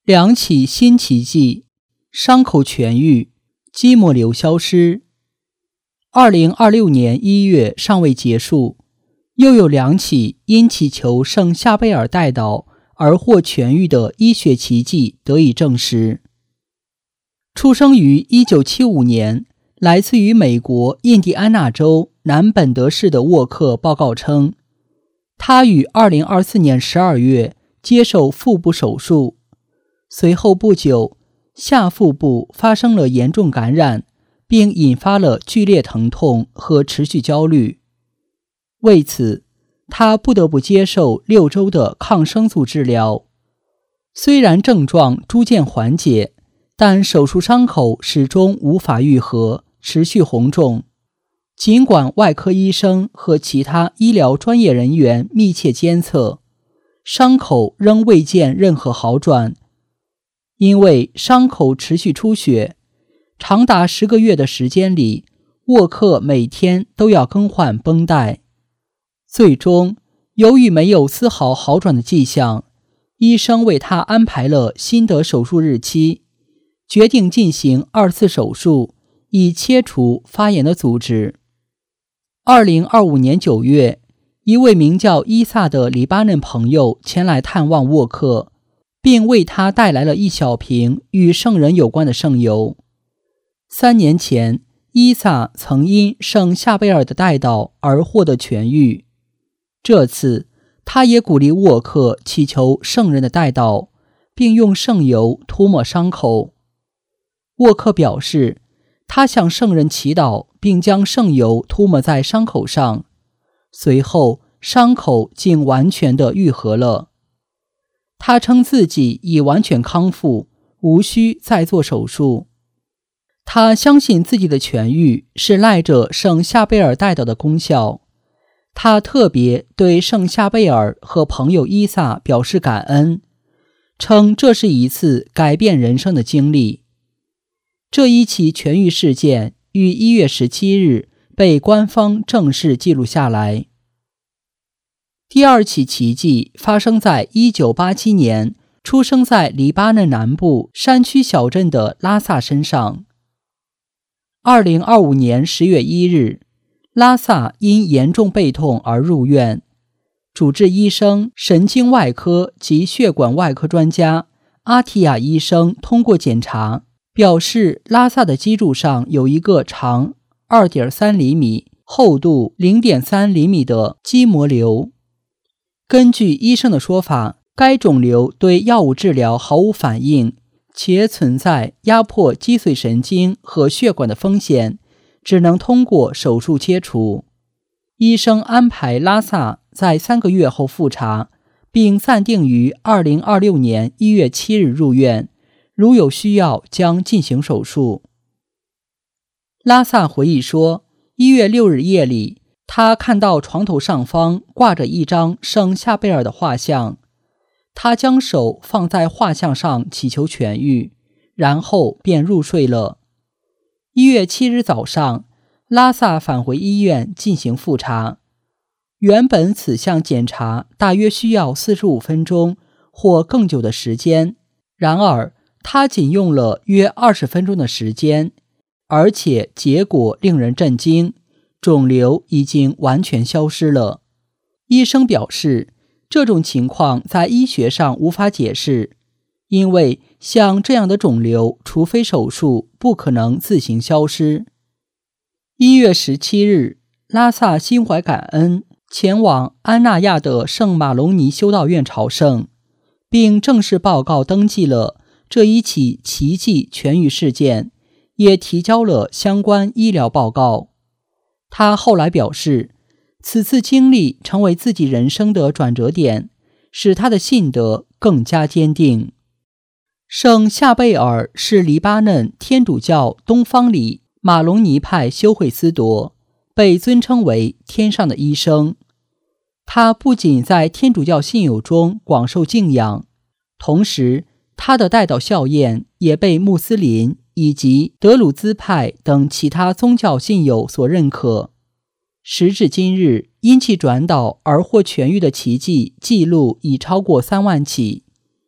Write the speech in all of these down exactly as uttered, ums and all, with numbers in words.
两起新奇迹，伤口痊愈，肌膜瘤消失。二零二六年一月尚未结束，又有两起因祈求圣夏贝尔代祷而获痊愈的医学奇迹得以证实。出生于一九七五年，来自于美国印第安纳州南本德市的沃克报告称，他于二零二四年十二月接受腹部手术，随后不久，下腹部发生了严重感染，并引发了剧烈疼痛和持续焦虑。为此，他不得不接受六周的抗生素治疗。虽然症状逐渐缓解，但手术伤口始终无法愈合，持续红肿。尽管外科医生和其他医疗专业人员密切监测，伤口仍未见任何好转。因为伤口持续出血，长达十个月的时间里，沃克每天都要更换绷带。最终，由于没有丝毫好转的迹象，医生为他安排了新的手术日期，决定进行二次手术，以切除发炎的组织。二零二五年九月，一位名叫伊萨的黎巴嫩朋友前来探望沃克，并为他带来了一小瓶与圣人有关的圣油。三年前，伊萨曾因圣夏贝尔的代祷而获得痊愈。这次，他也鼓励沃克祈求圣人的代祷，并用圣油涂抹伤口。沃克表示，他向圣人祈祷，并将圣油涂抹在伤口上，随后伤口竟完全的愈合了。他称自己已完全康复，无需再做手术。他相信自己的痊愈是赖着圣夏贝尔代祷的功效。他特别对圣夏贝尔和朋友伊萨表示感恩，称这是一次改变人生的经历。这一起痊愈事件于一月十七日被官方正式记录下来。第二起奇迹发生在一九八七年，出生在黎巴嫩南部山区小镇的拉萨身上。二零二五年十月一日，拉萨因严重背痛而入院，主治医生、神经外科及血管外科专家阿提亚医生通过检查，表示拉萨的脊柱上有一个长 二点三厘米、厚度 零点三厘米的肌膜瘤。根据医生的说法，该肿瘤对药物治疗毫无反应，且存在压迫脊髓神经和血管的风险，只能通过手术切除。医生安排拉萨在三个月后复查，并暂定于二零二六年一月七日入院，如有需要将进行手术。拉萨回忆说，一月六日夜里，他看到床头上方挂着一张圣夏贝尔的画像，他将手放在画像上祈求痊愈，然后便入睡了。一月七日早上，拉萨返回医院进行复查。原本此项检查大约需要四十五分钟或更久的时间，然而他仅用了约二十分钟的时间，而且结果令人震惊，肿瘤已经完全消失了。医生表示，这种情况在医学上无法解释，因为像这样的肿瘤，除非手术，不可能自行消失。一月十七日，拉萨心怀感恩，前往安纳亚的圣马龙尼修道院朝圣，并正式报告登记了这一起奇迹痊愈事件，也提交了相关医疗报告。他后来表示，此次经历成为自己人生的转折点，使他的信德更加坚定。圣夏贝尔是黎巴嫩天主教东方里马龙尼派修会司铎，被尊称为天上的医生。他不仅在天主教信友中广受敬仰，同时他的代祷效验也被穆斯林以及德鲁兹派等其他宗教信友所认可。时至今日，因其转祷而获痊愈的奇迹记录已超过三万起。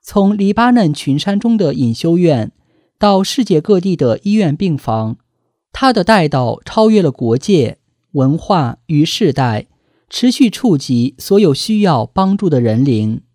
从黎巴嫩群山中的隐修院到世界各地的医院病房，他的带导超越了国界、文化与世代，持续触及所有需要帮助的人灵。